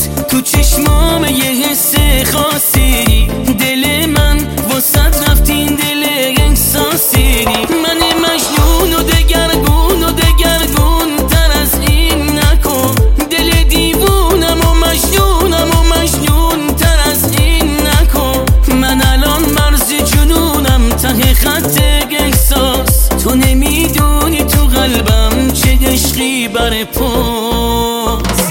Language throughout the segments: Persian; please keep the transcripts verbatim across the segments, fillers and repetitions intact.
چشمات تو چشمام یه حس خاصی، دل من واسه رفتین دل احساسی. من مجنون و دگرگون و دگرگون تر از این نکن، دل دیوونم و مجنونم و مجنون تر از این نکن. من الان مرز جنونم ته خط احساس، تو نمیدونی تو قلبم چه عشقی بر پاست.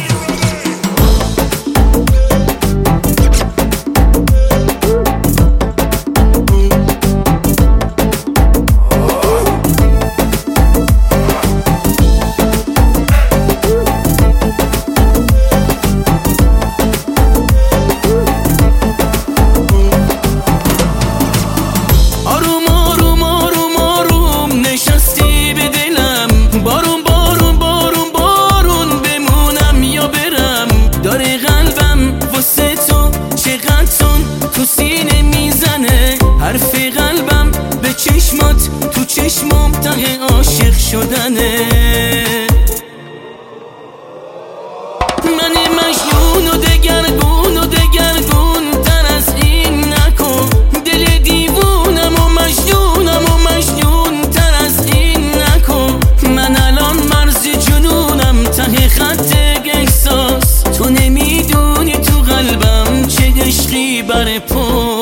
تو سینه میزنه حرف قلبم به چشمات، تو چشمام ته عاشق شدنه. من مجنون و دگرگون و دگرگون تر از این نکن، دل دیوونم و مجنونم و مجنون تر از این نکن. من الان مرز جنونم ته خط احساس، تو نمیدونی تو قلبم چه عشقی بر پا.